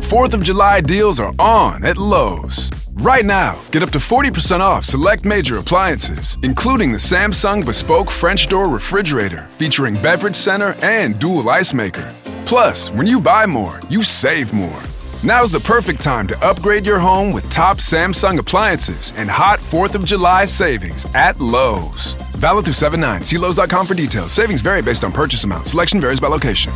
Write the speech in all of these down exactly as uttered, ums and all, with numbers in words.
fourth of July deals are on at Lowe's. Right now, get up to forty percent off select major appliances, including the Samsung Bespoke French Door Refrigerator featuring beverage center and dual ice maker. Plus, when you buy more, you save more. Now's the perfect time to upgrade your home with top Samsung appliances and hot fourth of July savings at Lowe's. Valid through seven nine. See Lowe's dot com for details. Savings vary based on purchase amount. Selection varies by location.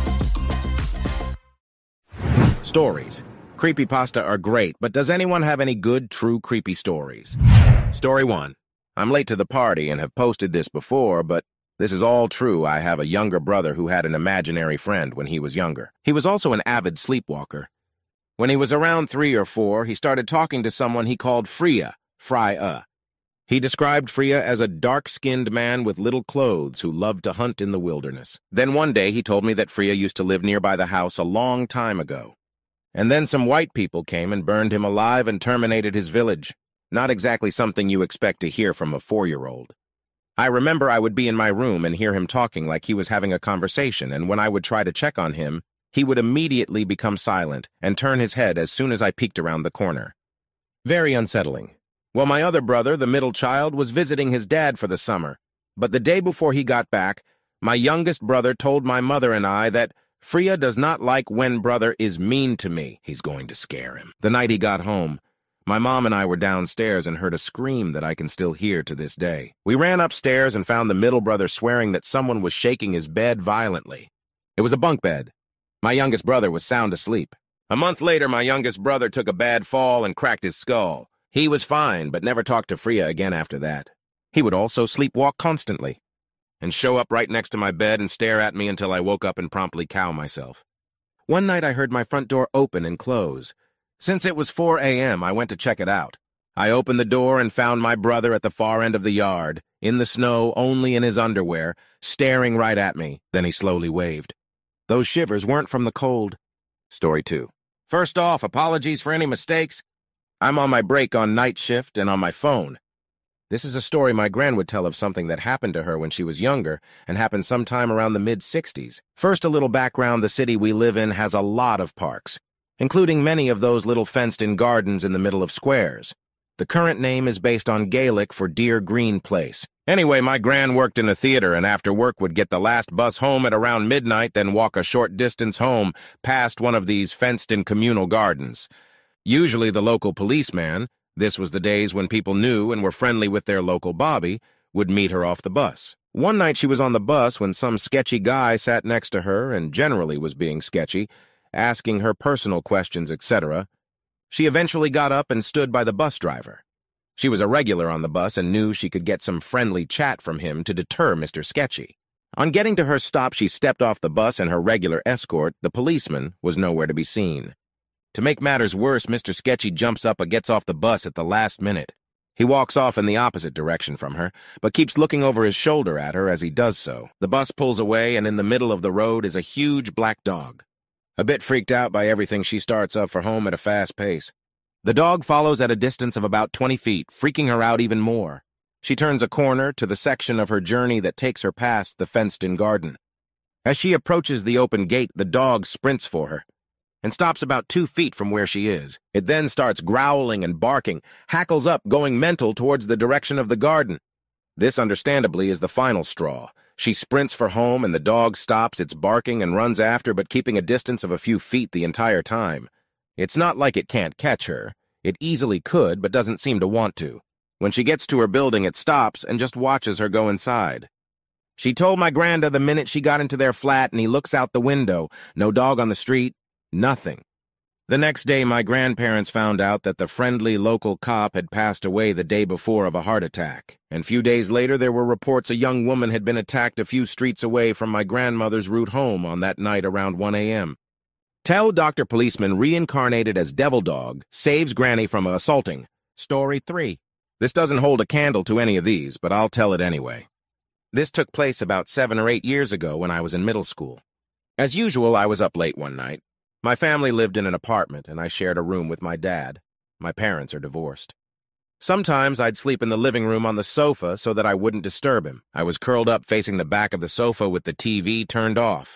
Stories. Creepypasta are great, but does anyone have any good, true creepy stories? Story one. I'm late to the party and have posted this before, but this is all true. I have a younger brother who had an imaginary friend when he was younger. He was also an avid sleepwalker. When he was around three or four, he started talking to someone he called Freya, Fry-uh. He described Freya as a dark-skinned man with little clothes who loved to hunt in the wilderness. Then one day he told me that Freya used to live nearby the house a long time ago. And then some white people came and burned him alive and terminated his village. Not exactly something you expect to hear from a four-year-old. I remember I would be in my room and hear him talking like he was having a conversation, and when I would try to check on him, he would immediately become silent and turn his head as soon as I peeked around the corner. Very unsettling. Well, my other brother, the middle child, was visiting his dad for the summer, but the day before he got back, my youngest brother told my mother and I that Freya does not like when brother is mean to me. He's going to scare him. The night he got home, my mom and I were downstairs and heard a scream that I can still hear to this day. We ran upstairs and found the middle brother swearing that someone was shaking his bed violently. It was a bunk bed. My youngest brother was sound asleep. A month later, my youngest brother took a bad fall and cracked his skull. He was fine, but never talked to Freya again after that. He would also sleepwalk constantly and show up right next to my bed and stare at me until I woke up and promptly cow myself. One night I heard my front door open and close. Since it was four a m, I went to check it out. I opened the door and found my brother at the far end of the yard, in the snow, only in his underwear, staring right at me. Then he slowly waved. Those shivers weren't from the cold. Story two. First off, apologies for any mistakes. I'm on my break on night shift and on my phone. This is a story my gran would tell of something that happened to her when she was younger and happened sometime around the mid sixties. First, a little background. The city we live in has a lot of parks, including many of those little fenced-in gardens in the middle of squares. The current name is based on Gaelic for Deer Green Place. Anyway, my gran worked in a theater and after work would get the last bus home at around midnight, then walk a short distance home past one of these fenced-in communal gardens. Usually the local policeman, this was the days when people knew and were friendly with their local Bobby, would meet her off the bus. One night she was on the bus when some sketchy guy sat next to her and generally was being sketchy, asking her personal questions, et cetera. She eventually got up and stood by the bus driver. She was a regular on the bus and knew she could get some friendly chat from him to deter Mister Sketchy. On getting to her stop, she stepped off the bus and her regular escort, the policeman, was nowhere to be seen. To make matters worse, Mister Sketchy jumps up and gets off the bus at the last minute. He walks off in the opposite direction from her, but keeps looking over his shoulder at her as he does so. The bus pulls away, and in the middle of the road is a huge black dog. A bit freaked out by everything, she starts up for home at a fast pace. The dog follows at a distance of about twenty feet, freaking her out even more. She turns a corner to the section of her journey that takes her past the fenced-in garden. As she approaches the open gate, the dog sprints for her and stops about two feet from where she is. It then starts growling and barking, hackles up, going mental towards the direction of the garden. This, understandably, is the final straw. She sprints for home, and the dog stops its barking and runs after, but keeping a distance of a few feet the entire time. It's not like it can't catch her. It easily could, but doesn't seem to want to. When she gets to her building, it stops and just watches her go inside. She told my granda the minute she got into their flat, and he looks out the window. No dog on the street. Nothing. The next day, my grandparents found out that the friendly local cop had passed away the day before of a heart attack, and a few days later there were reports a young woman had been attacked a few streets away from my grandmother's route home on that night around one a m Tell Doctor Policeman reincarnated as Devil Dog saves Granny from assaulting. Story three. This doesn't hold a candle to any of these, but I'll tell it anyway. This took place about seven or eight years ago when I was in middle school. As usual, I was up late one night. My family lived in an apartment, and I shared a room with my dad. My parents are divorced. Sometimes I'd sleep in the living room on the sofa so that I wouldn't disturb him. I was curled up facing the back of the sofa with the T V turned off.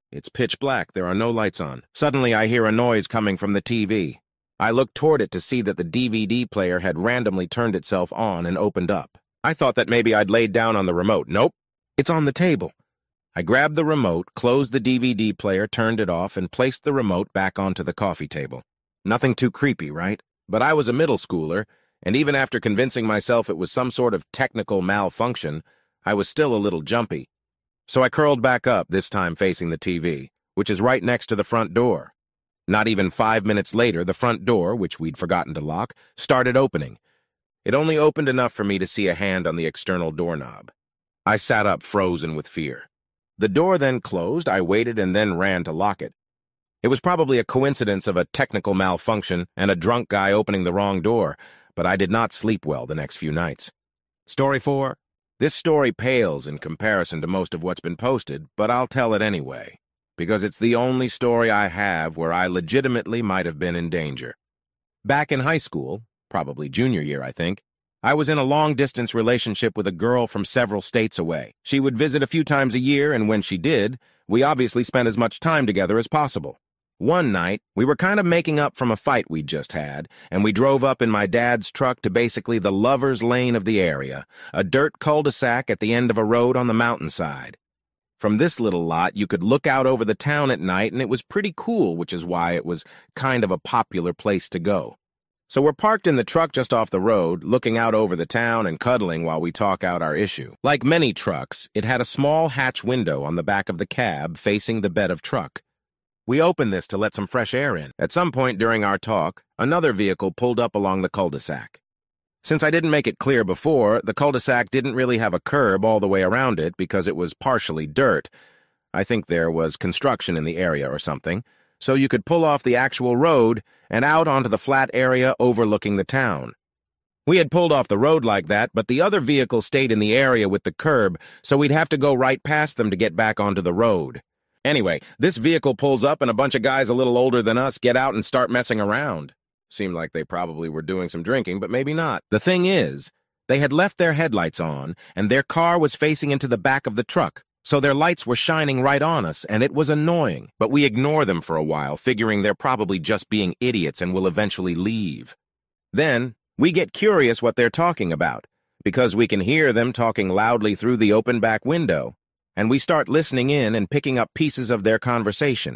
It's pitch black. There are no lights on. Suddenly, I hear a noise coming from the T V. I look toward it to see that the D V D player had randomly turned itself on and opened up. I thought that maybe I'd laid down on the remote. Nope. It's on the table. I grabbed the remote, closed the D V D player, turned it off, and placed the remote back onto the coffee table. Nothing too creepy, right? But I was a middle schooler, and even after convincing myself it was some sort of technical malfunction, I was still a little jumpy. So I curled back up, this time facing the T V, which is right next to the front door. Not even five minutes later, the front door, which we'd forgotten to lock, started opening. It only opened enough for me to see a hand on the external doorknob. I sat up, frozen with fear. The door then closed. I waited and then ran to lock it. It was probably a coincidence of a technical malfunction and a drunk guy opening the wrong door, but I did not sleep well the next few nights. Story four. This story pales in comparison to most of what's been posted, but I'll tell it anyway, because it's the only story I have where I legitimately might have been in danger. Back in high school, probably junior year, I think, I was in a long-distance relationship with a girl from several states away. She would visit a few times a year, and when she did, we obviously spent as much time together as possible. One night, we were kind of making up from a fight we'd just had, and we drove up in my dad's truck to basically the lover's lane of the area, a dirt cul-de-sac at the end of a road on the mountainside. From this little lot, you could look out over the town at night, and it was pretty cool, which is why it was kind of a popular place to go. So we're parked in the truck just off the road, looking out over the town and cuddling while we talk out our issue. Like many trucks, it had a small hatch window on the back of the cab facing the bed of truck. We opened this to let some fresh air in. At some point during our talk, another vehicle pulled up along the cul-de-sac. Since I didn't make it clear before, the cul-de-sac didn't really have a curb all the way around it because it was partially dirt. I think there was construction in the area or something, so you could pull off the actual road and out onto the flat area overlooking the town. We had pulled off the road like that, but the other vehicle stayed in the area with the curb, so we'd have to go right past them to get back onto the road. Anyway, this vehicle pulls up and a bunch of guys a little older than us get out and start messing around. Seemed like they probably were doing some drinking, but maybe not. The thing is, they had left their headlights on, and their car was facing into the back of the truck, so their lights were shining right on us, and it was annoying. But we ignore them for a while, figuring they're probably just being idiots and will eventually leave. Then, we get curious what they're talking about, because we can hear them talking loudly through the open back window, and we start listening in and picking up pieces of their conversation.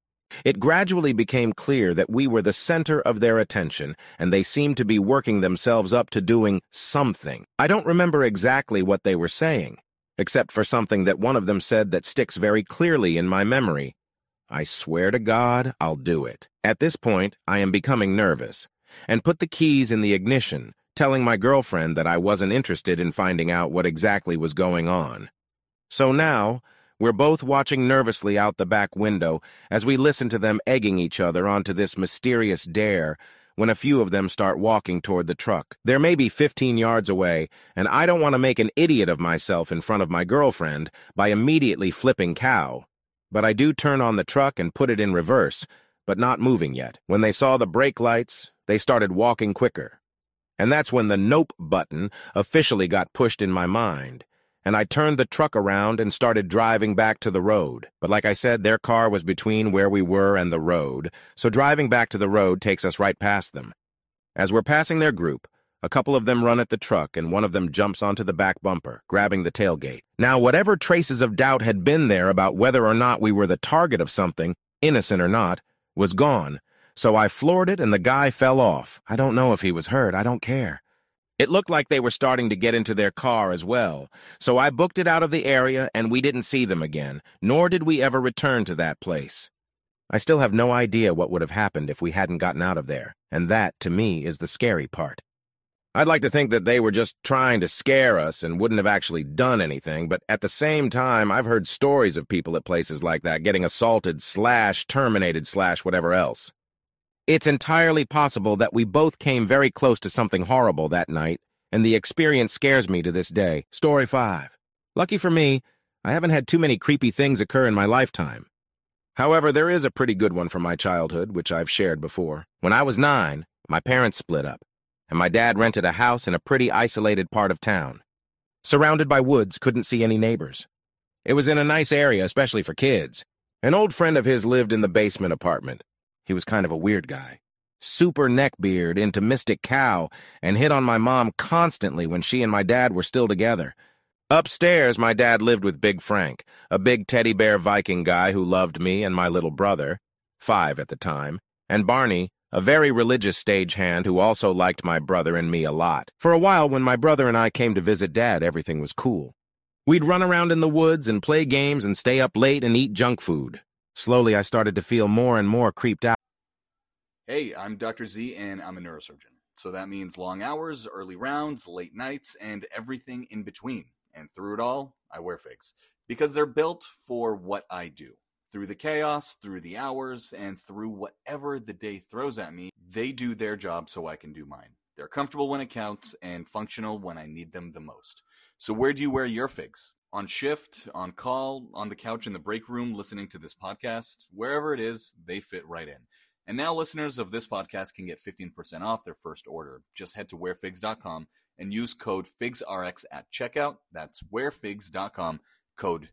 It gradually became clear that we were the center of their attention, and they seemed to be working themselves up to doing something. I don't remember exactly what they were saying, except for something that one of them said that sticks very clearly in my memory. I swear to God, I'll do it. At this point, I am becoming nervous, and put the keys in the ignition, telling my girlfriend that I wasn't interested in finding out what exactly was going on. So now, we're both watching nervously out the back window as we listen to them egging each other onto this mysterious dare when a few of them start walking toward the truck. They're maybe fifteen yards away, and I don't want to make an idiot of myself in front of my girlfriend by immediately flipping cow. But I do turn on the truck and put it in reverse, but not moving yet. When they saw the brake lights, they started walking quicker. And that's when the nope button officially got pushed in my mind, and I turned the truck around and started driving back to the road. But like I said, their car was between where we were and the road, so driving back to the road takes us right past them. As we're passing their group, a couple of them run at the truck, and one of them jumps onto the back bumper, grabbing the tailgate. Now, whatever traces of doubt had been there about whether or not we were the target of something, innocent or not, was gone, so I floored it and the guy fell off. I don't know if he was hurt, I don't care. It looked like they were starting to get into their car as well, so I booked it out of the area and we didn't see them again, nor did we ever return to that place. I still have no idea what would have happened if we hadn't gotten out of there, and that, to me, is the scary part. I'd like to think that they were just trying to scare us and wouldn't have actually done anything, but at the same time, I've heard stories of people at places like that getting assaulted slash terminated slash whatever else. It's entirely possible that we both came very close to something horrible that night, and the experience scares me to this day. Story five. Lucky for me, I haven't had too many creepy things occur in my lifetime. However, there is a pretty good one from my childhood, which I've shared before. When I was nine, my parents split up, and my dad rented a house in a pretty isolated part of town. Surrounded by woods, couldn't see any neighbors. It was in a nice area, especially for kids. An old friend of his lived in the basement apartment. He was kind of a weird guy. Super neckbeard, into Mystic Cow, and hit on my mom constantly when she and my dad were still together. Upstairs, my dad lived with Big Frank, a big teddy bear Viking guy who loved me and my little brother, five at the time, and Barney, a very religious stagehand who also liked my brother and me a lot. For a while, when my brother and I came to visit Dad, everything was cool. We'd run around in the woods and play games and stay up late and eat junk food. Slowly, I started to feel more and more creeped out. Hey, I'm Doctor Z, and I'm a neurosurgeon. So that means long hours, early rounds, late nights, and everything in between. And through it all, I wear figs. Because they're built for what I do. Through the chaos, through the hours, and through whatever the day throws at me, they do their job so I can do mine. They're comfortable when it counts, and functional when I need them the most. So where do you wear your figs? On shift, on call, on the couch in the break room, listening to this podcast? Wherever it is, they fit right in. And now listeners of this podcast can get fifteen percent off their first order. Just head to wear figs dot com and use code FIGSRX at checkout. That's wear figs dot com, code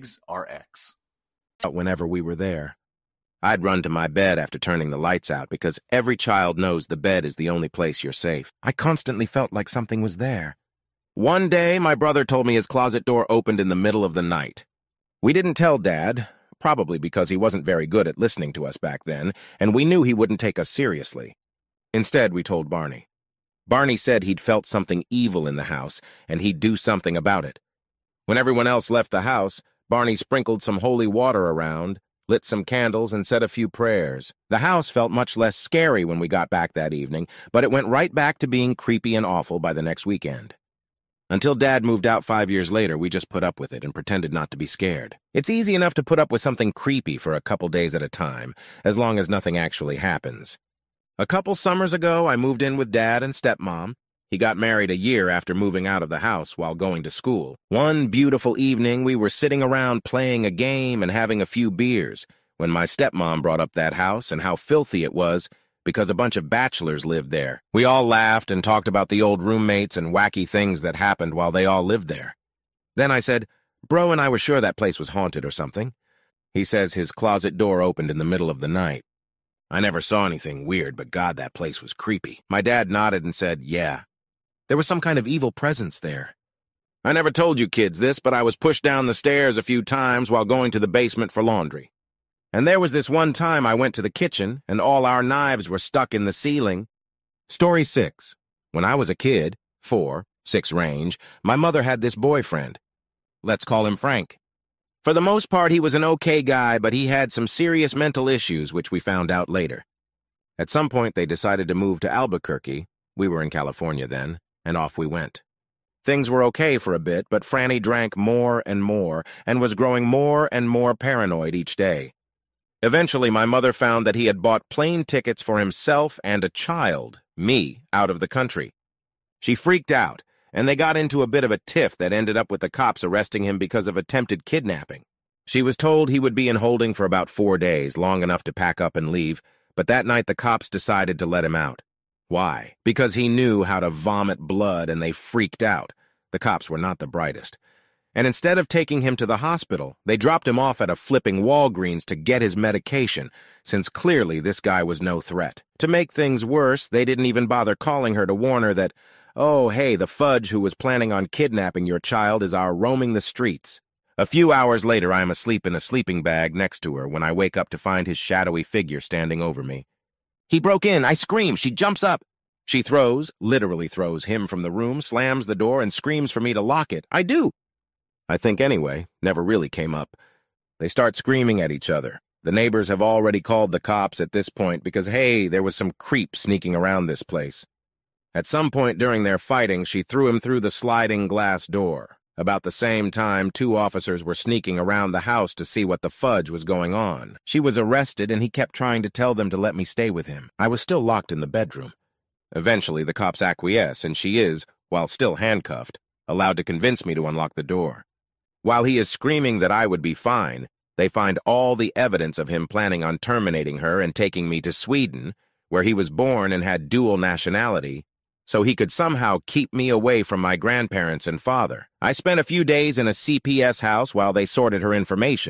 FIGSRX. Whenever we were there, I'd run to my bed after turning the lights out because every child knows the bed is the only place you're safe. I constantly felt like something was there. One day, my brother told me his closet door opened in the middle of the night. We didn't tell Dad, probably because he wasn't very good at listening to us back then, and we knew he wouldn't take us seriously. Instead, we told Barney. Barney said he'd felt something evil in the house, and he'd do something about it. When everyone else left the house, Barney sprinkled some holy water around, lit some candles, and said a few prayers. The house felt much less scary when we got back that evening, but it went right back to being creepy and awful by the next weekend. Until Dad moved out five years later, we just put up with it and pretended not to be scared. It's easy enough to put up with something creepy for a couple days at a time, as long as nothing actually happens. A couple summers ago, I moved in with Dad and stepmom. He got married a year after moving out of the house while going to school. One beautiful evening, we were sitting around playing a game and having a few beers when my stepmom brought up that house and how filthy it was because a bunch of bachelors lived there. We all laughed and talked about the old roommates and wacky things that happened while they all lived there. Then I said, "Bro and I were sure that place was haunted or something." He says his closet door opened in the middle of the night. I never saw anything weird, but God, that place was creepy. My dad nodded and said, "Yeah. There was some kind of evil presence there." I never told you kids this, but I was pushed down the stairs a few times while going to the basement for laundry. And there was this one time I went to the kitchen, and all our knives were stuck in the ceiling. Story six. When I was a kid, four, six range, my mother had this boyfriend. Let's call him Frank. For the most part, he was an okay guy, but he had some serious mental issues, which we found out later. At some point, they decided to move to Albuquerque. We were in California then, and off we went. Things were okay for a bit, but Franny drank more and more, and was growing more and more paranoid each day. Eventually, my mother found that he had bought plane tickets for himself and a child, me, out of the country. She freaked out, and they got into a bit of a tiff that ended up with the cops arresting him because of attempted kidnapping. She was told he would be in holding for about four days, long enough to pack up and leave, but that night the cops decided to let him out. Why? Because he knew how to vomit blood, and they freaked out. The cops were not the brightest. And instead of taking him to the hospital, they dropped him off at a flipping Walgreens to get his medication, since clearly this guy was no threat. To make things worse, they didn't even bother calling her to warn her that, "Oh, hey, the fudge who was planning on kidnapping your child is our roaming the streets." A few hours later, I am asleep in a sleeping bag next to her when I wake up to find his shadowy figure standing over me. "He broke in. I scream. She jumps up. She throws, literally throws him from the room, slams the door, and screams for me to lock it. I do. I think anyway, never really came up. They start screaming at each other. The neighbors have already called the cops at this point because, hey, there was some creep sneaking around this place. At some point during their fighting, she threw him through the sliding glass door. About the same time, two officers were sneaking around the house to see what the fudge was going on. She was arrested, and he kept trying to tell them to let me stay with him. I was still locked in the bedroom. Eventually, the cops acquiesce, and she is, while still handcuffed, allowed to convince me to unlock the door. While he is screaming that I would be fine, they find all the evidence of him planning on terminating her and taking me to Sweden, where he was born and had dual nationality, so he could somehow keep me away from my grandparents and father. I spent a few days in a C P S house while they sorted her information.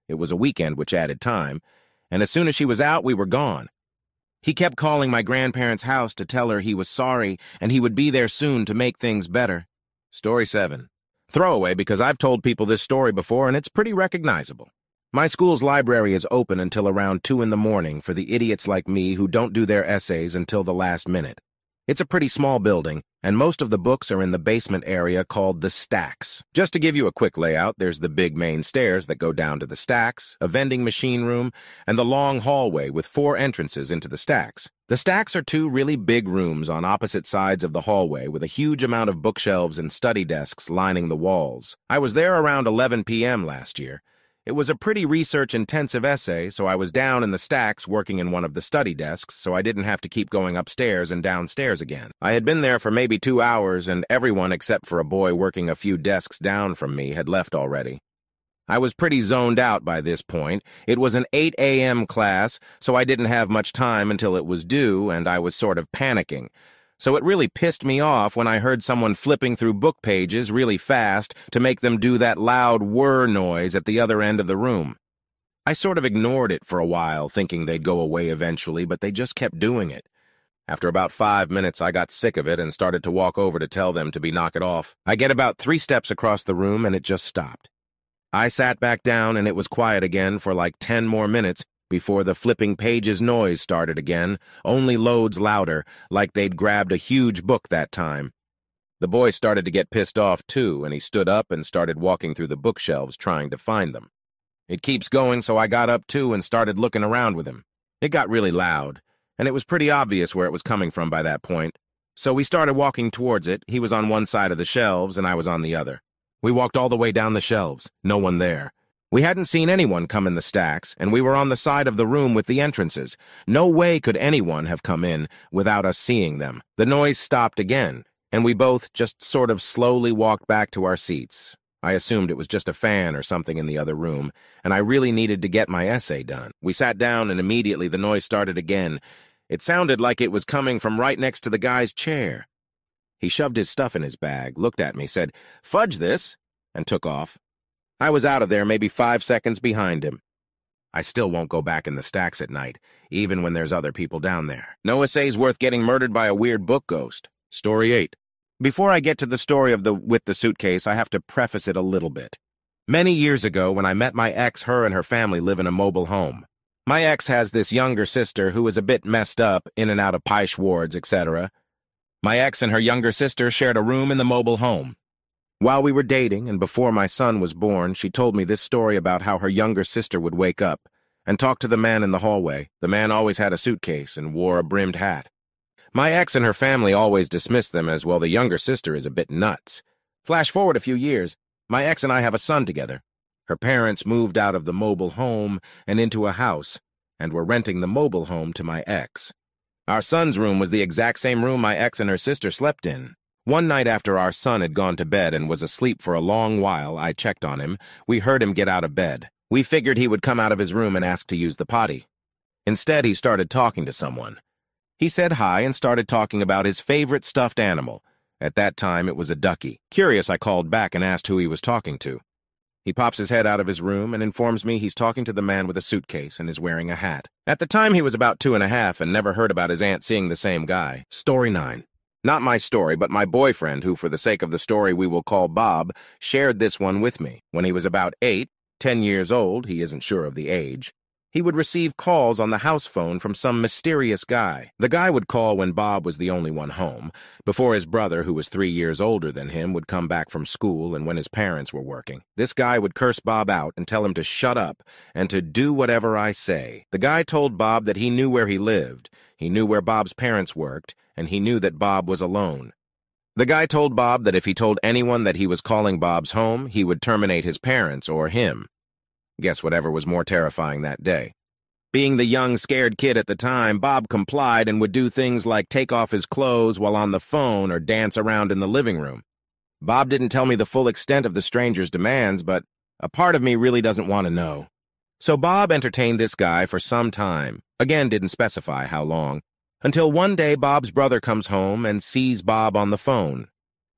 It was a weekend, which added time, and as soon as she was out, we were gone. He kept calling my grandparents' house to tell her he was sorry and he would be there soon to make things better. Story seven. Throwaway because I've told people this story before and it's pretty recognizable. My school's library is open until around two in the morning for the idiots like me who don't do their essays until the last minute. It's a pretty small building, and most of the books are in the basement area called the stacks. Just to give you a quick layout, there's the big main stairs that go down to the stacks, a vending machine room, and the long hallway with four entrances into the stacks. The stacks are two really big rooms on opposite sides of the hallway with a huge amount of bookshelves and study desks lining the walls. I was there around eleven p m last year. It was a pretty research-intensive essay, so I was down in the stacks working in one of the study desks, so I didn't have to keep going upstairs and downstairs again. I had been there for maybe two hours, and everyone except for a boy working a few desks down from me had left already. I was pretty zoned out by this point. It was an eight a m class, so I didn't have much time until it was due, and I was sort of panicking. So it really pissed me off when I heard someone flipping through book pages really fast to make them do that loud whir noise at the other end of the room. I sort of ignored it for a while, thinking they'd go away eventually, but they just kept doing it. After about five minutes, I got sick of it and started to walk over to tell them to be knock it off. I get about three steps across the room and it just stopped. I sat back down and it was quiet again for like ten more minutes, before the flipping pages noise started again, only loads louder, like they'd grabbed a huge book that time. The boy started to get pissed off too, and he stood up and started walking through the bookshelves trying to find them. It keeps going, so I got up too and started looking around with him. It got really loud, and it was pretty obvious where it was coming from by that point. So we started walking towards it. He was on one side of the shelves, and I was on the other. We walked all the way down the shelves, no one there. We hadn't seen anyone come in the stacks, and we were on the side of the room with the entrances. No way could anyone have come in without us seeing them. The noise stopped again, and we both just sort of slowly walked back to our seats. I assumed it was just a fan or something in the other room, and I really needed to get my essay done. We sat down, and immediately the noise started again. It sounded like it was coming from right next to the guy's chair. He shoved his stuff in his bag, looked at me, said, "Fudge this," and took off. I was out of there maybe five seconds behind him. I still won't go back in the stacks at night, even when there's other people down there. No essay's worth getting murdered by a weird book ghost. Story eight. Before I get to the story of the with the suitcase, I have to preface it a little bit. Many years ago, when I met my ex, her and her family live in a mobile home. My ex has this younger sister who is a bit messed up, in and out of Peisch wards, et cetera. My ex and her younger sister shared a room in the mobile home. While we were dating, and before my son was born, she told me this story about how her younger sister would wake up and talk to the man in the hallway. The man always had a suitcase and wore a brimmed hat. My ex and her family always dismissed them as, well, the younger sister is a bit nuts. Flash forward a few years, my ex and I have a son together. Her parents moved out of the mobile home and into a house, and were renting the mobile home to my ex. Our son's room was the exact same room my ex and her sister slept in. One night after our son had gone to bed and was asleep for a long while, I checked on him. We heard him get out of bed. We figured he would come out of his room and ask to use the potty. Instead, he started talking to someone. He said hi and started talking about his favorite stuffed animal. At that time, it was a ducky. Curious, I called back and asked who he was talking to. He pops his head out of his room and informs me he's talking to the man with a suitcase and is wearing a hat. At the time, he was about two and a half and never heard about his aunt seeing the same guy. Story nine. Not my story, but my boyfriend, who for the sake of the story we will call Bob, shared this one with me. When he was about eight, ten years old, he isn't sure of the age, he would receive calls on the house phone from some mysterious guy. The guy would call when Bob was the only one home, before his brother, who was three years older than him, would come back from school and when his parents were working. This guy would curse Bob out and tell him to shut up and to do whatever I say. The guy told Bob that he knew where he lived, he knew where Bob's parents worked, and he knew that Bob was alone. The guy told Bob that if he told anyone that he was calling Bob's home, he would terminate his parents or him. Guess whatever was more terrifying that day. Being the young, scared kid at the time, Bob complied and would do things like take off his clothes while on the phone or dance around in the living room. Bob didn't tell me the full extent of the stranger's demands, but a part of me really doesn't want to know. So Bob entertained this guy for some time, again didn't specify how long, until one day Bob's brother comes home and sees Bob on the phone.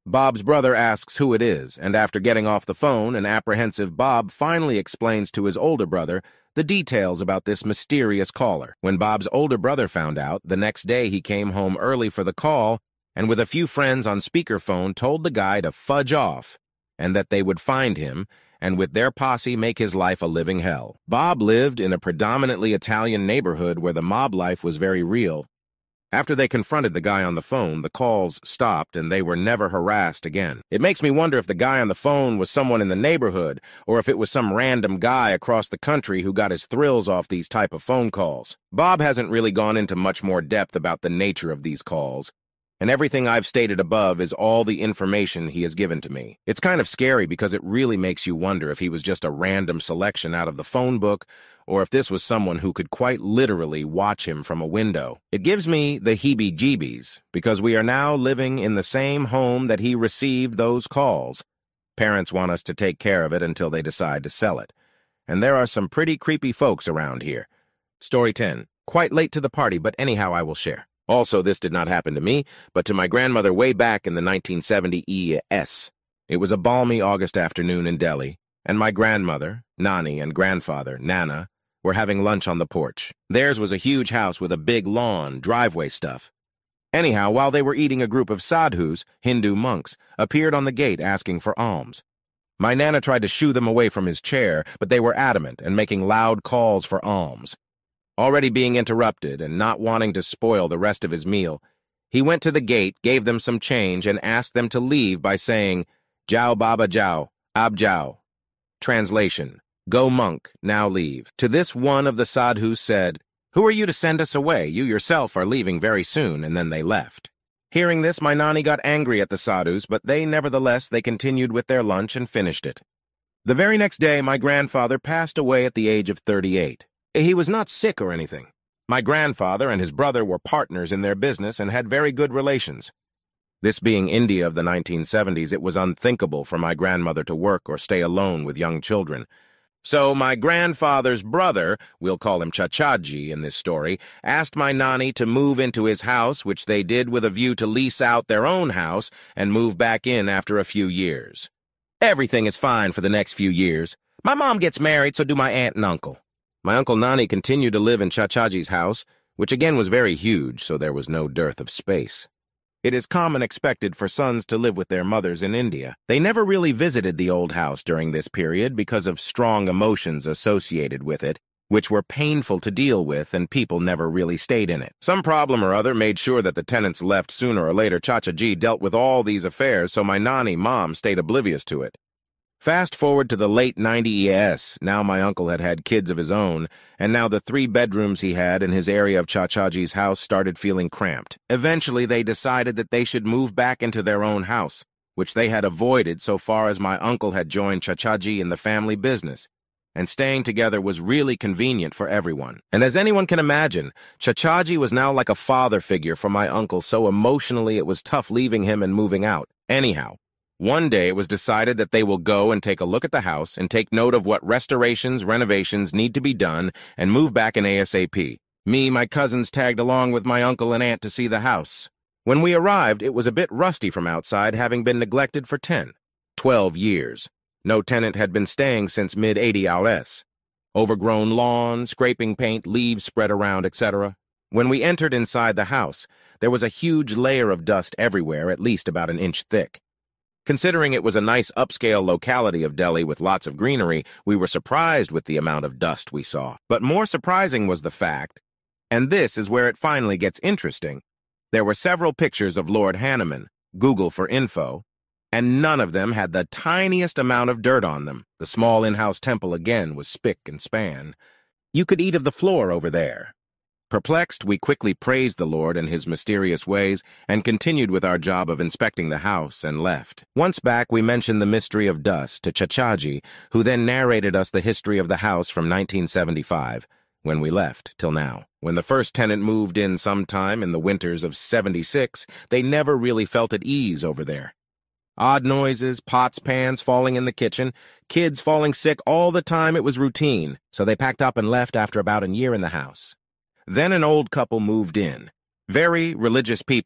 Bob's brother asks who it is, and after getting off the phone, an apprehensive Bob finally explains to his older brother the details about this mysterious caller. When Bob's older brother found out, the next day he came home early for the call, and with a few friends on speakerphone told the guy to fudge off, and that they would find him, and with their posse make his life a living hell. Bob lived in a predominantly Italian neighborhood where the mob life was very real. After they confronted the guy on the phone, the calls stopped and they were never harassed again. It makes me wonder if the guy on the phone was someone in the neighborhood or if it was some random guy across the country who got his thrills off these type of phone calls. Bob hasn't really gone into much more depth about the nature of these calls, and everything I've stated above is all the information he has given to me. It's kind of scary because it really makes you wonder if he was just a random selection out of the phone book or if this was someone who could quite literally watch him from a window. It gives me the heebie-jeebies because we are now living in the same home that he received those calls. Parents want us to take care of it until they decide to sell it. And there are some pretty creepy folks around here. Story ten. Quite late to the party, but anyhow I will share. Also, this did not happen to me, but to my grandmother way back in the nineteen seventies. It was a balmy August afternoon in Delhi, and my grandmother, Nani, and grandfather, Nana, were having lunch on the porch. Theirs was a huge house with a big lawn, driveway stuff. Anyhow, while they were eating, a group of sadhus, Hindu monks, appeared on the gate asking for alms. My Nana tried to shoo them away from his chair, but they were adamant and making loud calls for alms. Already being interrupted and not wanting to spoil the rest of his meal, he went to the gate, gave them some change, and asked them to leave by saying, "Jao Baba Jao, Ab Jao." Translation: "Go monk, now leave." To this, one of the sadhus said, "Who are you to send us away? You yourself are leaving very soon," and then they left. Hearing this, my Nani got angry at the sadhus, but they nevertheless they continued with their lunch and finished it. The very next day, my grandfather passed away at the age of thirty-eight. He was not sick or anything. My grandfather and his brother were partners in their business and had very good relations. This being India of the nineteen seventies, it was unthinkable for my grandmother to work or stay alone with young children. So my grandfather's brother, we'll call him Chachaji in this story, asked my Nani to move into his house, which they did with a view to lease out their own house and move back in after a few years. Everything is fine for the next few years. My mom gets married, so do my aunt and uncle. My Uncle Nani continued to live in Chachaji's house, which again was very huge, so there was no dearth of space. It is common expected for sons to live with their mothers in India. They never really visited the old house during this period because of strong emotions associated with it, which were painful to deal with, and people never really stayed in it. Some problem or other made sure that the tenants left sooner or later. Chachaji dealt with all these affairs, so my Nani mom stayed oblivious to it. Fast forward to the late nineties, now my uncle had had kids of his own, and now the three bedrooms he had in his area of Chachaji's house started feeling cramped. Eventually, they decided that they should move back into their own house, which they had avoided so far as my uncle had joined Chachaji in the family business, and staying together was really convenient for everyone. And as anyone can imagine, Chachaji was now like a father figure for my uncle, so emotionally it was tough leaving him and moving out. Anyhow, one day it was decided that they will go and take a look at the house and take note of what restorations, renovations need to be done and move back in ASAP. Me, my cousins tagged along with my uncle and aunt to see the house. When we arrived, it was a bit rusty from outside, having been neglected for ten, twelve years. No tenant had been staying since mid eighties. Overgrown lawn, scraping paint, leaves spread around, et cetera. When we entered inside the house, there was a huge layer of dust everywhere, at least about an inch thick. Considering it was a nice upscale locality of Delhi with lots of greenery, we were surprised with the amount of dust we saw. But more surprising was the fact, and this is where it finally gets interesting, there were several pictures of Lord Hanuman, Google for info, and none of them had the tiniest amount of dirt on them. The small in-house temple again was spick and span. You could eat of the floor over there. Perplexed, we quickly praised the Lord in his mysterious ways and continued with our job of inspecting the house and left. Once back, we mentioned the mystery of dust to Chachaji, who then narrated us the history of the house from nineteen seventy-five, when we left, till now. When the first tenant moved in sometime in the winters of seventy-six, they never really felt at ease over there. Odd noises, pots, pans falling in the kitchen, kids falling sick all the time, it was routine, so they packed up and left after about a year in the house. Then an old couple moved in. Very religious people,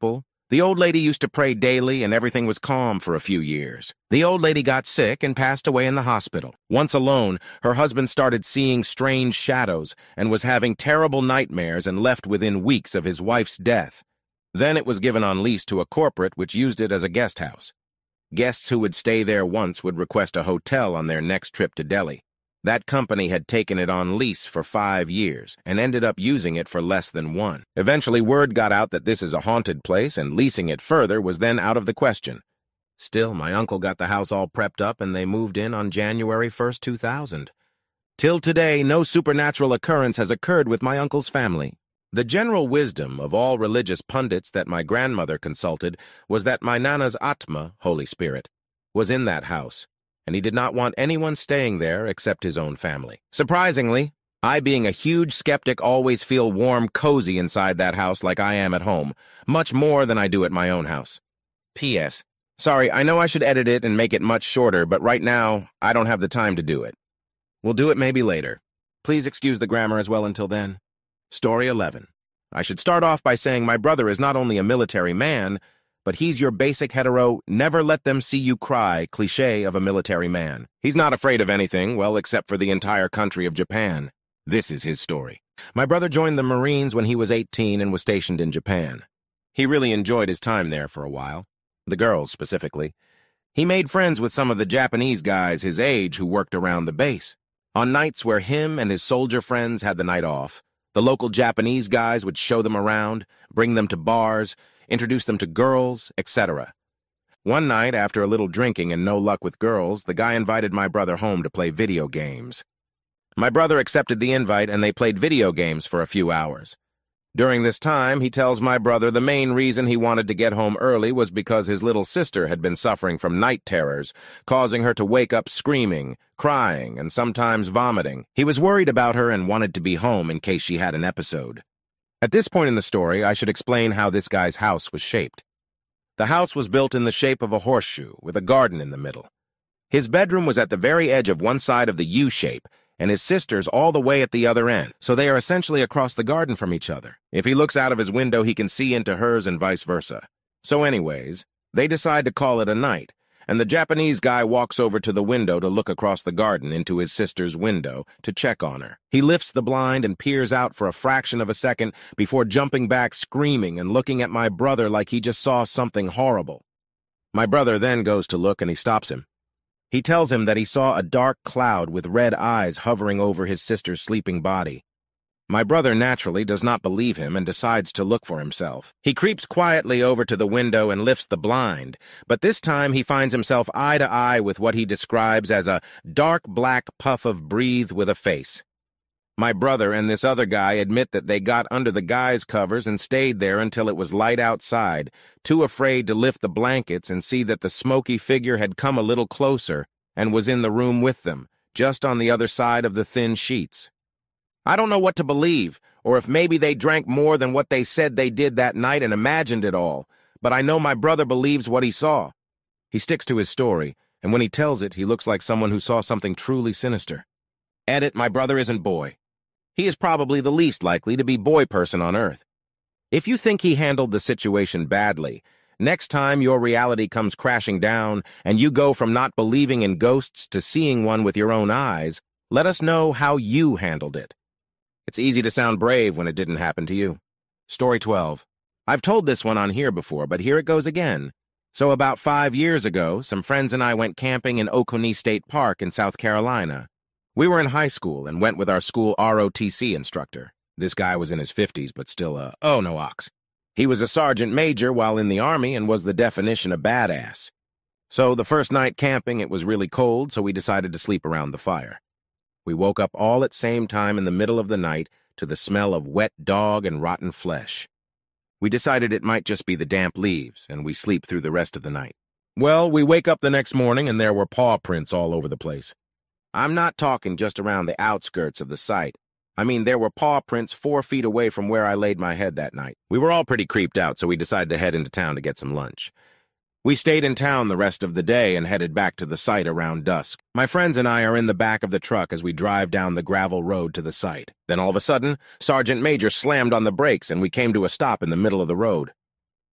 The old lady used to pray daily and everything was calm for a few years. The old lady got sick and passed away in the hospital. Once alone, her husband started seeing strange shadows and was having terrible nightmares and left within weeks of his wife's death. Then it was given on lease to a corporate which used it as a guest house. Guests who would stay there once would request a hotel on their next trip to Delhi. That company had taken it on lease for five years and ended up using it for less than one. Eventually, word got out that this is a haunted place, and leasing it further was then out of the question. Still, my uncle got the house all prepped up, and they moved in on January first, two thousand. Till today, no supernatural occurrence has occurred with my uncle's family. The general wisdom of all religious pundits that my grandmother consulted was that my Nana's Atma, Holy Spirit, was in that house, and he did not want anyone staying there except his own family. Surprisingly, I, being a huge skeptic, always feel warm, cozy inside that house like I am at home, much more than I do at my own house. P S Sorry, I know I should edit it and make it much shorter, but right now, I don't have the time to do it. We'll do it maybe later. Please excuse the grammar as well until then. Story eleven. I should start off by saying my brother is not only a military man, but he's your basic hetero, never let them see you cry cliché of a military man. He's not afraid of anything, well, except for the entire country of Japan. This is his story. My brother joined the Marines when he was eighteen and was stationed in Japan. He really enjoyed his time there for a while. The girls, specifically. He made friends with some of the Japanese guys his age who worked around the base. On nights where him and his soldier friends had the night off, the local Japanese guys would show them around, bring them to bars, introduce them to girls, et cetera. One night, after a little drinking and no luck with girls, the guy invited my brother home to play video games. My brother accepted the invite, and they played video games for a few hours. During this time, he tells my brother the main reason he wanted to get home early was because his little sister had been suffering from night terrors, causing her to wake up screaming, crying, and sometimes vomiting. He was worried about her and wanted to be home in case she had an episode. At this point in the story, I should explain how this guy's house was shaped. The house was built in the shape of a horseshoe, with a garden in the middle. His bedroom was at the very edge of one side of the U shape, and his sister's all the way at the other end, so they are essentially across the garden from each other. If he looks out of his window, he can see into hers and vice versa. So anyways, they decide to call it a night, and the Japanese guy walks over to the window to look across the garden into his sister's window to check on her. He lifts the blind and peers out for a fraction of a second before jumping back screaming and looking at my brother like he just saw something horrible. My brother then goes to look and he stops him. He tells him that he saw a dark cloud with red eyes hovering over his sister's sleeping body. My brother naturally does not believe him and decides to look for himself. He creeps quietly over to the window and lifts the blind, but this time he finds himself eye to eye with what he describes as a dark black puff of breathe with a face. My brother and this other guy admit that they got under the guy's covers and stayed there until it was light outside, too afraid to lift the blankets and see that the smoky figure had come a little closer and was in the room with them, just on the other side of the thin sheets. I don't know what to believe, or if maybe they drank more than what they said they did that night and imagined it all, but I know my brother believes what he saw. He sticks to his story, and when he tells it, he looks like someone who saw something truly sinister. Edit, my brother isn't boy. He is probably the least likely to be boy person on Earth. If you think he handled the situation badly, next time your reality comes crashing down and you go from not believing in ghosts to seeing one with your own eyes, let us know how you handled it. It's easy to sound brave when it didn't happen to you. Story twelve. I've told this one on here before, but here it goes again. So about five years ago, some friends and I went camping in Oconee State Park in South Carolina. We were in high school and went with our school R O T C instructor. This guy was in his fifties, but still a, oh no ox. He was a sergeant major while in the Army and was the definition of badass. So the first night camping, it was really cold, so we decided to sleep around the fire. We woke up all at same time in the middle of the night to the smell of wet dog and rotten flesh. We decided it might just be the damp leaves, and we sleep through the rest of the night. Well, we wake up the next morning and there were paw prints all over the place. I'm not talking just around the outskirts of the site. I mean, there were paw prints four feet away from where I laid my head that night. We were all pretty creeped out, so we decided to head into town to get some lunch. We stayed in town the rest of the day and headed back to the site around dusk. My friends and I are in the back of the truck as we drive down the gravel road to the site. Then all of a sudden, Sergeant Major slammed on the brakes and we came to a stop in the middle of the road.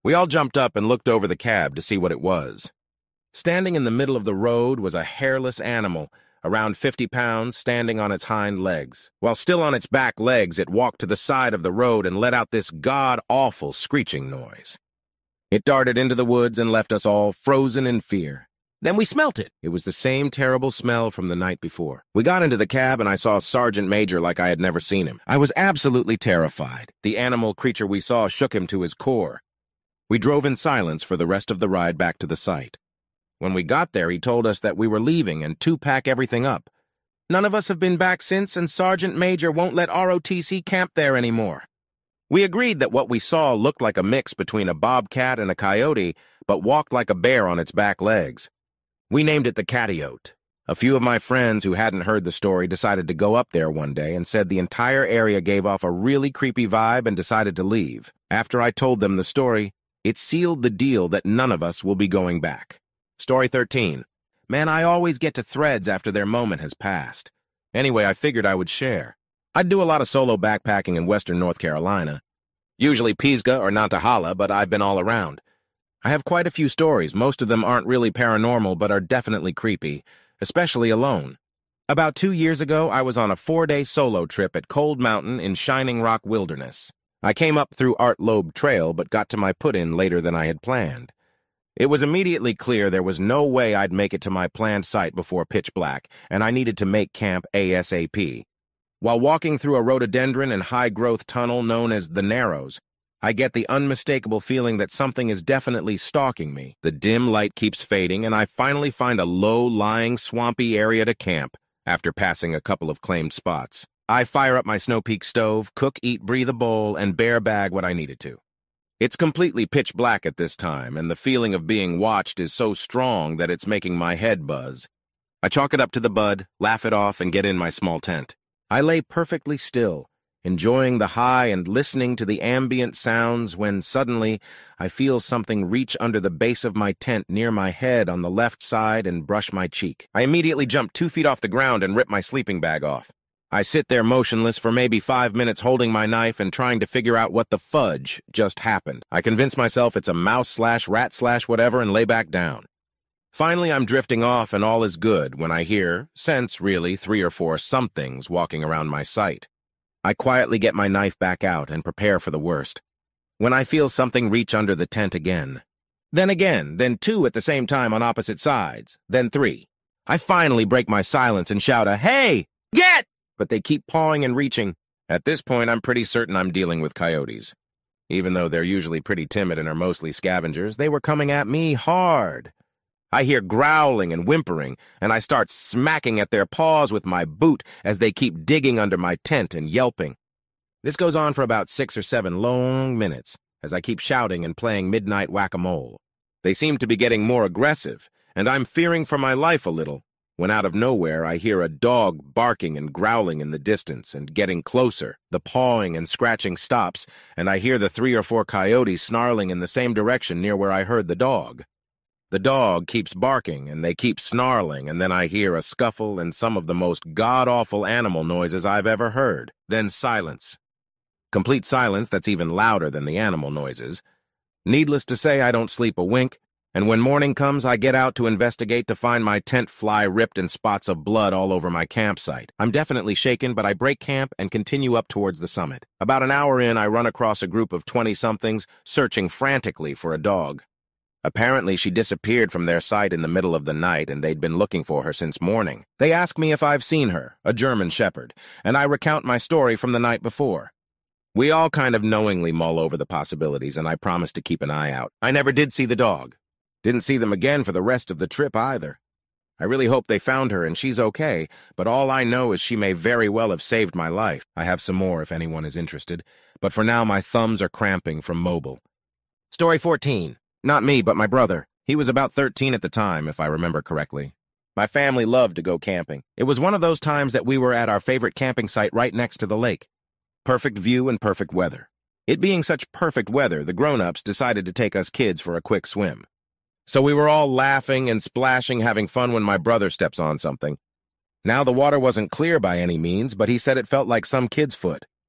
We all jumped up and looked over the cab to see what it was. Standing in the middle of the road was a hairless animal, around fifty pounds, standing on its hind legs. While still on its back legs, it walked to the side of the road and let out this god-awful screeching noise. It darted into the woods and left us all frozen in fear. Then we smelt it. It was the same terrible smell from the night before. We got into the cab and I saw Sergeant Major like I had never seen him. I was absolutely terrified. The animal creature we saw shook him to his core. We drove in silence for the rest of the ride back to the site. When we got there, he told us that we were leaving and to pack everything up. None of us have been back since, and Sergeant Major won't let R O T C camp there anymore. We agreed that what we saw looked like a mix between a bobcat and a coyote, but walked like a bear on its back legs. We named it the Catiote. A few of my friends who hadn't heard the story decided to go up there one day and said the entire area gave off a really creepy vibe and decided to leave. After I told them the story, it sealed the deal that none of us will be going back. Story thirteen. Man, I always get to threads after their moment has passed. Anyway, I figured I would share. I'd do a lot of solo backpacking in western North Carolina. Usually Pisgah or Nantahala, but I've been all around. I have quite a few stories. Most of them aren't really paranormal, but are definitely creepy, especially alone. About two years ago, I was on a four-day solo trip at Cold Mountain in Shining Rock Wilderness. I came up through Art Loeb Trail, but got to my put-in later than I had planned. It was immediately clear there was no way I'd make it to my planned site before pitch black, and I needed to make camp ASAP. While walking through a rhododendron and high-growth tunnel known as the Narrows, I get the unmistakable feeling that something is definitely stalking me. The dim light keeps fading, and I finally find a low-lying, swampy area to camp after passing a couple of claimed spots. I fire up my Snow Peak stove, cook, eat, breathe a bowl, and bear bag what I needed to. It's completely pitch black at this time, and the feeling of being watched is so strong that it's making my head buzz. I chalk it up to the bud, laugh it off, and get in my small tent. I lay perfectly still, enjoying the high and listening to the ambient sounds when suddenly I feel something reach under the base of my tent near my head on the left side and brush my cheek. I immediately jump two feet off the ground and rip my sleeping bag off. I sit there motionless for maybe five minutes holding my knife and trying to figure out what the fudge just happened. I convince myself it's a mouse slash rat slash whatever and lay back down. Finally, I'm drifting off and all is good when I hear, sense really, three or four somethings walking around my site. I quietly get my knife back out and prepare for the worst. When I feel something reach under the tent again. Then again, then two at the same time on opposite sides, then three. I finally break my silence and shout a, "Hey, get!" But they keep pawing and reaching. At this point, I'm pretty certain I'm dealing with coyotes. Even though they're usually pretty timid and are mostly scavengers, they were coming at me hard. I hear growling and whimpering, and I start smacking at their paws with my boot as they keep digging under my tent and yelping. This goes on for about six or seven long minutes, as I keep shouting and playing midnight whack-a-mole. They seem to be getting more aggressive, and I'm fearing for my life a little, when out of nowhere I hear a dog barking and growling in the distance and getting closer. The pawing and scratching stops, and I hear the three or four coyotes snarling in the same direction near where I heard the dog. The dog keeps barking, and they keep snarling, and then I hear a scuffle and some of the most god-awful animal noises I've ever heard. Then silence. Complete silence that's even louder than the animal noises. Needless to say, I don't sleep a wink, and when morning comes, I get out to investigate to find my tent fly ripped and spots of blood all over my campsite. I'm definitely shaken, but I break camp and continue up towards the summit. About an hour in, I run across a group of twenty-somethings searching frantically for a dog. Apparently, she disappeared from their site in the middle of the night, and they'd been looking for her since morning. They ask me if I've seen her, a German shepherd, and I recount my story from the night before. We all kind of knowingly mull over the possibilities, and I promise to keep an eye out. I never did see the dog. Didn't see them again for the rest of the trip either. I really hope they found her and she's okay, but all I know is she may very well have saved my life. I have some more if anyone is interested, but for now my thumbs are cramping from mobile. Story fourteen. Not me, but my brother. He was about thirteen at the time, if I remember correctly. My family loved to go camping. It was one of those times that we were at our favorite camping site right next to the lake. Perfect view and perfect weather. It being such perfect weather, the grown-ups decided to take us kids for a quick swim. So we were all laughing and splashing, having fun when my brother steps on something. Now the water wasn't clear by any means, but he said it felt like some kid's foot.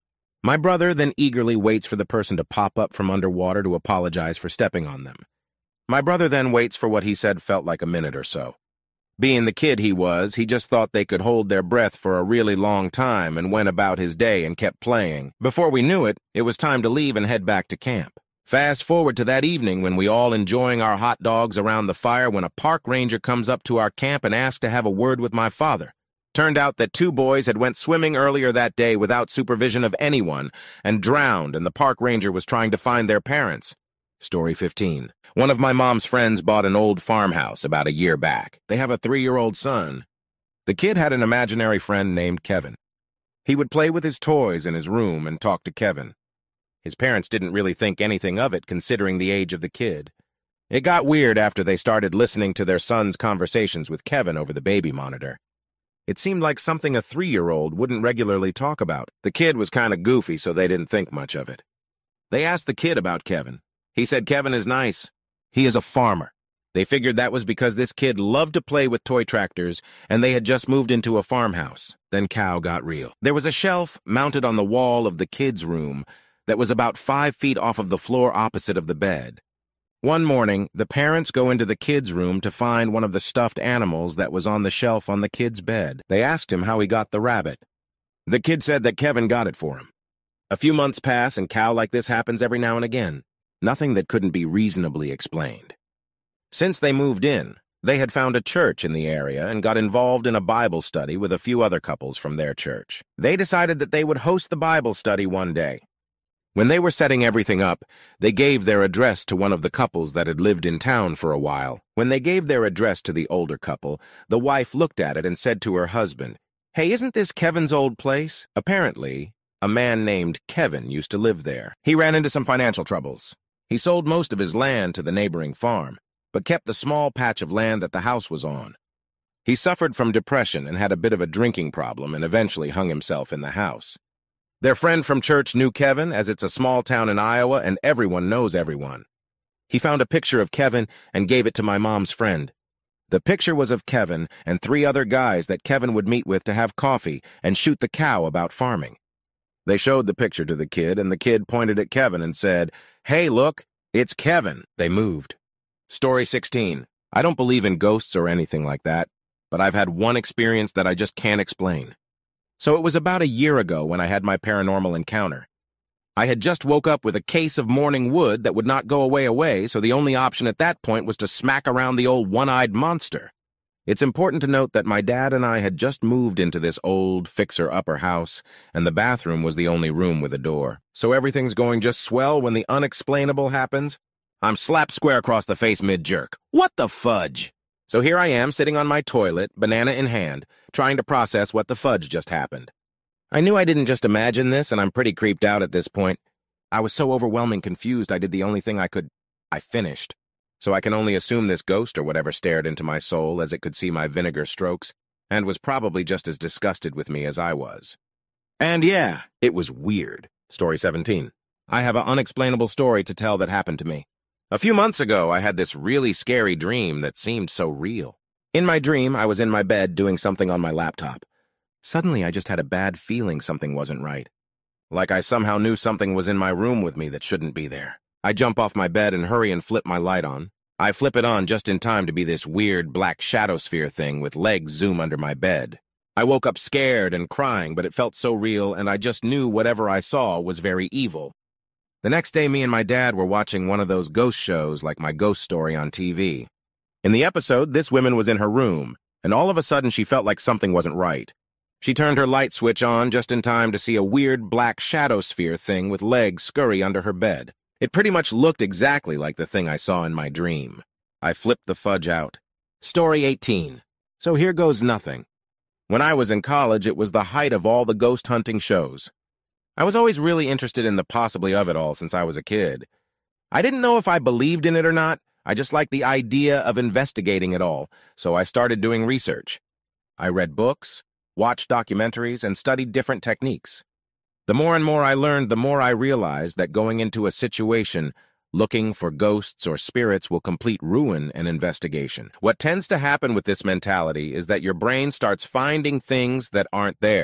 My brother then eagerly waits for the person to pop up from underwater to apologize for stepping on them. My brother then waits for what he said felt like a minute or so. Being the kid he was, he just thought they could hold their breath for a really long time and went about his day and kept playing. Before we knew it, it was time to leave and head back to camp. Fast forward to that evening when we all enjoying our hot dogs around the fire when a park ranger comes up to our camp and asks to have a word with my father. Turned out that two boys had went swimming earlier that day without supervision of anyone and drowned, and the park ranger was trying to find their parents. Story fifteen. One of my mom's friends bought an old farmhouse about a year back. They have a three-year-old son. The kid had an imaginary friend named Kevin. He would play with his toys in his room and talk to Kevin. His parents didn't really think anything of it considering the age of the kid. It got weird after they started listening to their son's conversations with Kevin over the baby monitor. It seemed like something a three-year-old wouldn't regularly talk about. The kid was kind of goofy, so they didn't think much of it. They asked the kid about Kevin. He said Kevin is nice. He is a farmer. They figured that was because this kid loved to play with toy tractors, and they had just moved into a farmhouse. Then cow got real. There was a shelf mounted on the wall of the kid's room that was about five feet off of the floor opposite of the bed. One morning, the parents go into the kid's room to find one of the stuffed animals that was on the shelf on the kid's bed. They asked him how he got the rabbit. The kid said that Kevin got it for him. A few months pass, and cow like this happens every now and again. Nothing that couldn't be reasonably explained. Since they moved in, they had found a church in the area and got involved in a Bible study with a few other couples from their church. They decided that they would host the Bible study one day. When they were setting everything up, they gave their address to one of the couples that had lived in town for a while. When they gave their address to the older couple, the wife looked at it and said to her husband, "Hey, isn't this Kevin's old place?" Apparently, a man named Kevin used to live there. He ran into some financial troubles. He sold most of his land to the neighboring farm, but kept the small patch of land that the house was on. He suffered from depression and had a bit of a drinking problem and eventually hung himself in the house. Their friend from church knew Kevin, as it's a small town in Iowa and everyone knows everyone. He found a picture of Kevin and gave it to my mom's friend. The picture was of Kevin and three other guys that Kevin would meet with to have coffee and shoot the cow about farming. They showed the picture to the kid, and the kid pointed at Kevin and said, "Hey, look, it's Kevin." They moved. Story sixteen. I don't believe in ghosts or anything like that, but I've had one experience that I just can't explain. So it was about a year ago when I had my paranormal encounter. I had just woke up with a case of morning wood that would not go away away, so the only option at that point was to smack around the old one-eyed monster. It's important to note that my dad and I had just moved into this old fixer-upper house, and the bathroom was the only room with a door. So everything's going just swell when the unexplainable happens. I'm slapped square across the face mid-jerk. What the fudge? So here I am, sitting on my toilet, banana in hand, trying to process what the fudge just happened. I knew I didn't just imagine this, and I'm pretty creeped out at this point. I was so overwhelming confused I did the only thing I could... I finished. So I can only assume this ghost or whatever stared into my soul as it could see my vinegar strokes, and was probably just as disgusted with me as I was. And yeah, it was weird. Story seventeen. I have an unexplainable story to tell that happened to me. A few months ago, I had this really scary dream that seemed so real. In my dream, I was in my bed doing something on my laptop. Suddenly, I just had a bad feeling something wasn't right. Like I somehow knew something was in my room with me that shouldn't be there. I jump off my bed and hurry and flip my light on. I flip it on just in time to be this weird black shadow sphere thing with legs zoom under my bed. I woke up scared and crying, but it felt so real, and I just knew whatever I saw was very evil. The next day, me and my dad were watching one of those ghost shows like My Ghost Story on T V. In the episode, this woman was in her room, and all of a sudden she felt like something wasn't right. She turned her light switch on just in time to see a weird black shadow sphere thing with legs scurry under her bed. It pretty much looked exactly like the thing I saw in my dream. I flipped the fudge out. Story eighteen. So here goes nothing. When I was in college, it was the height of all the ghost hunting shows. I was always really interested in the possibly of it all since I was a kid. I didn't know if I believed in it or not. I just liked the idea of investigating it all, so I started doing research. I read books, watched documentaries, and studied different techniques. The more and more I learned, the more I realized that going into a situation looking for ghosts or spirits will complete ruin an investigation. What tends to happen with this mentality is that your brain starts finding things that aren't there.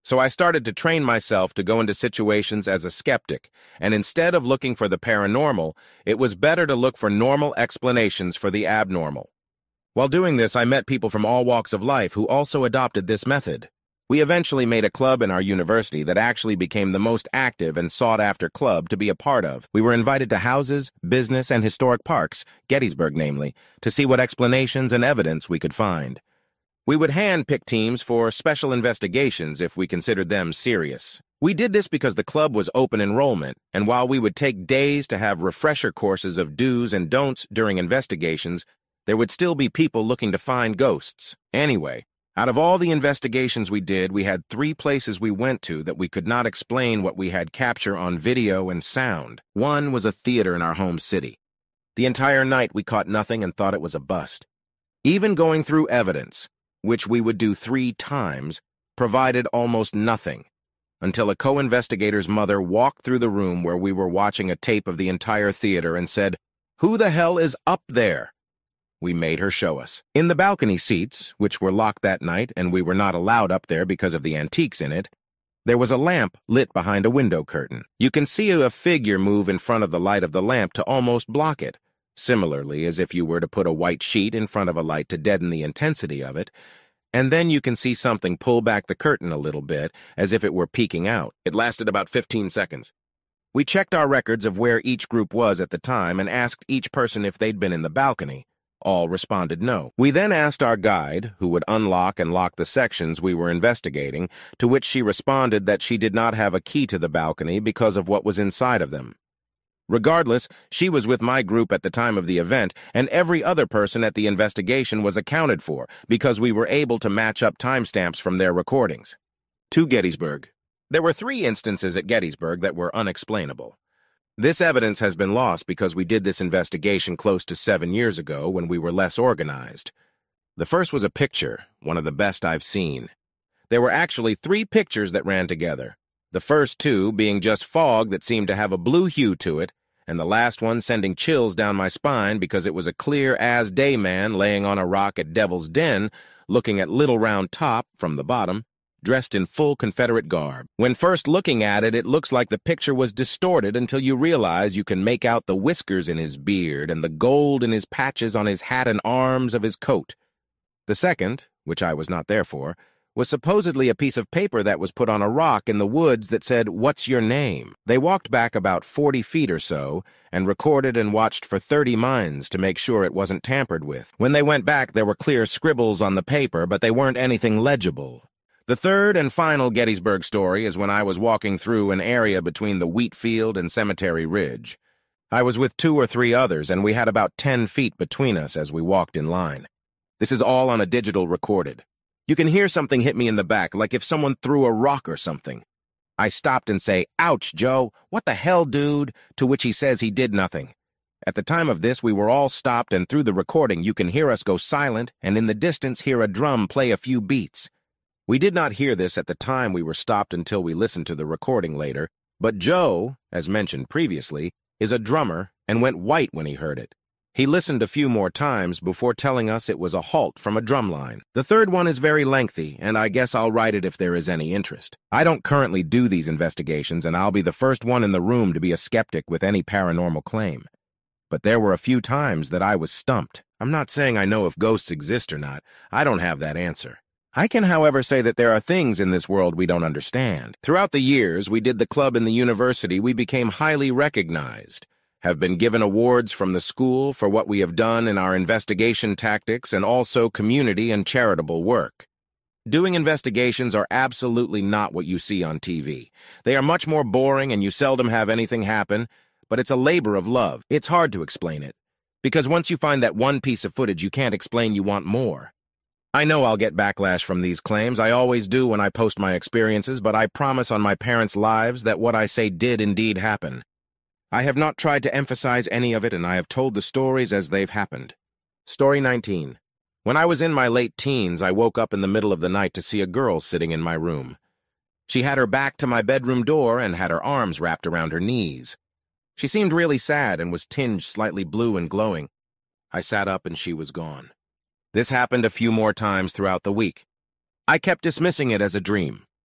So I started to train myself to go into situations as a skeptic, and instead of looking for the paranormal, it was better to look for normal explanations for the abnormal. While doing this, I met people from all walks of life who also adopted this method. We eventually made a club in our university that actually became the most active and sought-after club to be a part of. We were invited to houses, business, and historic parks, Gettysburg namely, to see what explanations and evidence we could find. We would hand-pick teams for special investigations if we considered them serious. We did this because the club was open enrollment, and while we would take days to have refresher courses of do's and don'ts during investigations, there would still be people looking to find ghosts. Anyway, out of all the investigations we did, we had three places we went to that we could not explain what we had capture on video and sound. One was a theater in our home city. The entire night we caught nothing and thought it was a bust. Even going through evidence, which we would do three times, provided almost nothing, until a co-investigator's mother walked through the room where we were watching a tape of the entire theater and said, "Who the hell is up there?" We made her show us. In the balcony seats, which were locked that night and we were not allowed up there because of the antiques in it, there was a lamp lit behind a window curtain. You can see a figure move in front of the light of the lamp to almost block it, similarly as if you were to put a white sheet in front of a light to deaden the intensity of it, and then you can see something pull back the curtain a little bit, as if it were peeking out. It lasted about fifteen seconds. We checked our records of where each group was at the time and asked each person if they'd been in the balcony. All responded no. We then asked our guide, who would unlock and lock the sections we were investigating, to which she responded that she did not have a key to the balcony because of what was inside of them. Regardless, she was with my group at the time of the event, and every other person at the investigation was accounted for because we were able to match up timestamps from their recordings. To Gettysburg. There were three instances at Gettysburg that were unexplainable. This evidence has been lost because we did this investigation close to seven years ago when we were less organized. The first was a picture, one of the best I've seen. There were actually three pictures that ran together. The first two being just fog that seemed to have a blue hue to it, and the last one sending chills down my spine because it was a clear-as-day man laying on a rock at Devil's Den, looking at Little Round Top from the bottom, dressed in full Confederate garb. When first looking at it, it looks like the picture was distorted until you realize you can make out the whiskers in his beard and the gold in his patches on his hat and arms of his coat. The second, which I was not there for, was supposedly a piece of paper that was put on a rock in the woods that said, "What's your name?" They walked back about forty feet or so and recorded and watched for thirty minds to make sure it wasn't tampered with. When they went back, there were clear scribbles on the paper, but they weren't anything legible. The third and final Gettysburg story is when I was walking through an area between the wheat field and Cemetery Ridge. I was with two or three others, and we had about ten feet between us as we walked in line. This is all on a digital recorded. You can hear something hit me in the back, like if someone threw a rock or something. I stopped and say, "Ouch, Joe, what the hell, dude?" To which he says he did nothing. At the time of this, we were all stopped, and through the recording you can hear us go silent and in the distance hear a drum play a few beats. We did not hear this at the time we were stopped until we listened to the recording later, but Joe, as mentioned previously, is a drummer and went white when he heard it. He listened a few more times before telling us it was a halt from a drum line. The third one is very lengthy, and I guess I'll write it if there is any interest. I don't currently do these investigations, and I'll be the first one in the room to be a skeptic with any paranormal claim. But there were a few times that I was stumped. I'm not saying I know if ghosts exist or not. I don't have that answer. I can, however, say that there are things in this world we don't understand. Throughout the years we did the club in the university, we became highly recognized, have been given awards from the school for what we have done in our investigation tactics and also community and charitable work. Doing investigations are absolutely not what you see on T V. They are much more boring and you seldom have anything happen, but it's a labor of love. It's hard to explain it, because once you find that one piece of footage you can't explain, you want more. I know I'll get backlash from these claims. I always do when I post my experiences, but I promise on my parents' lives that what I say did indeed happen. I have not tried to emphasize any of it, and I have told the stories as they've happened. Story nineteen. When I was in my late teens, I woke up in the middle of the night to see a girl sitting in my room. She had her back to my bedroom door and had her arms wrapped around her knees. She seemed really sad and was tinged slightly blue and glowing. I sat up and she was gone. This happened a few more times throughout the week. I kept dismissing it as a dream.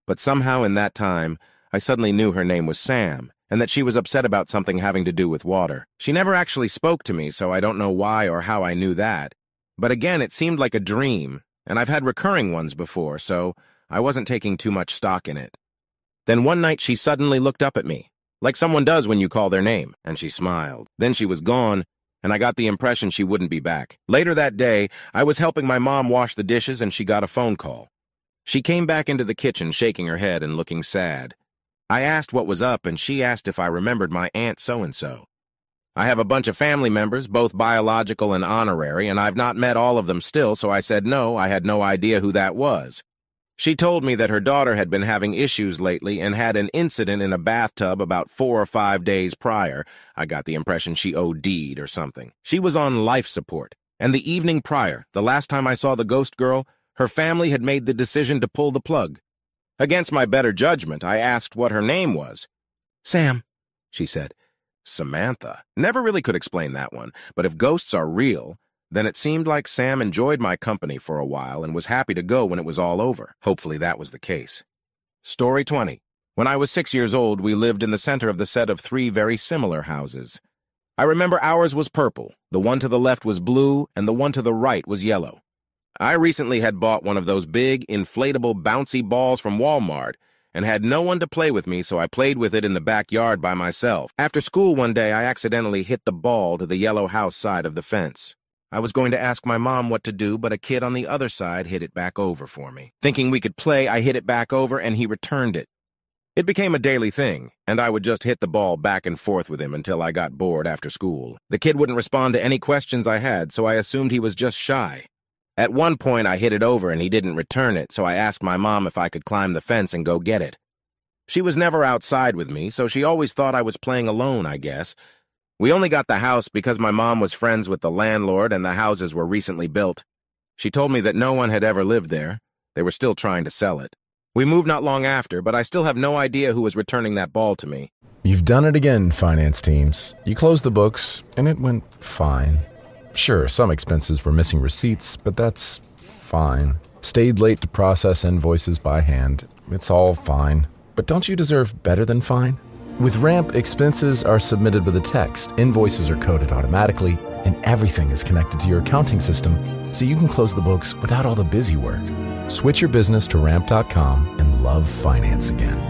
but somehow in that time, I suddenly knew her name was Sam, and that she was upset about something having to do with water. She never actually spoke to me, so I don't know why or how I knew that. But again, it seemed like a dream, and I've had recurring ones before, so I wasn't taking too much stock in it. Then one night she suddenly looked up at me, like someone does when you call their name, and she smiled. Then she was gone, and I got the impression she wouldn't be back. Later that day, I was helping my mom wash the dishes, and she got a phone call. She came back into the kitchen shaking her head and looking sad. I asked what was up, and she asked if I remembered my aunt so-and-so. I have a bunch of family members, both biological and honorary, and I've not met all of them still, so I said no, I had no idea who that was. She told me that her daughter had been having issues lately and had an incident in a bathtub about four or five days prior. I got the impression she O D'd or something. She was on life support, and the evening prior, the last time I saw the ghost girl, her family had made the decision to pull the plug. Against my better judgment, I asked what her name was. Sam, she said. Samantha. Never really could explain that one, but if ghosts are real, then it seemed like Sam enjoyed my company for a while and was happy to go when it was all over. Hopefully that was the case. Story twenty. When I was six years old, we lived in the center of the set of three very similar houses. I remember ours was purple, the one to the left was blue, and the one to the right was yellow. I recently had bought one of those big, inflatable, bouncy balls from Walmart and had no one to play with me, so I played with it in the backyard by myself. After school one day, I accidentally hit the ball to the yellow house side of the fence. I was going to ask my mom what to do, but a kid on the other side hit it back over for me. Thinking we could play, I hit it back over, and he returned it. It became a daily thing, and I would just hit the ball back and forth with him until I got bored after school. The kid wouldn't respond to any questions I had, so I assumed he was just shy. At one point, I hit it over and he didn't return it, so I asked my mom if I could climb the fence and go get it. She was never outside with me, so she always thought I was playing alone, I guess. We only got the house because my mom was friends with the landlord and the houses were recently built. She told me that no one had ever lived there. They were still trying to sell it. We moved not long after, but I still have no idea who was returning that ball to me. You've done it again, finance teams. You closed the books, and it went fine. Sure, some expenses were missing receipts, but that's fine. Stayed late to process invoices by hand. It's all fine. But don't you deserve better than fine? With Ramp, expenses are submitted with a text, invoices are coded automatically, and everything is connected to your accounting system, so you can close the books without all the busy work. Switch your business to ramp dot com and love finance again.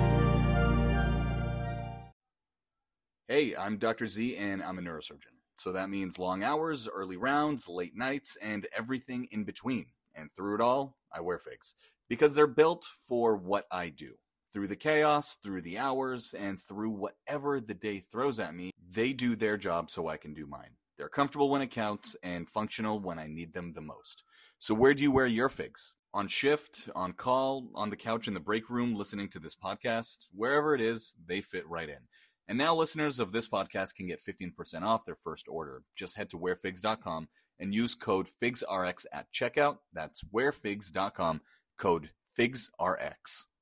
Hey, I'm Doctor Z, and I'm a neurosurgeon. So that means long hours, early rounds, late nights, and everything in between. And through it all, I wear figs. Because they're built for what I do. Through the chaos, through the hours, and through whatever the day throws at me, they do their job so I can do mine. They're comfortable when it counts, and functional when I need them the most. So where do you wear your figs? On shift, on call, on the couch in the break room, listening to this podcast? Wherever it is, they fit right in. And now listeners of this podcast can get fifteen percent off their first order. Just head to wear figs dot com and use code FIGSRX at checkout. That's wear figs dot com, code FIGSRX.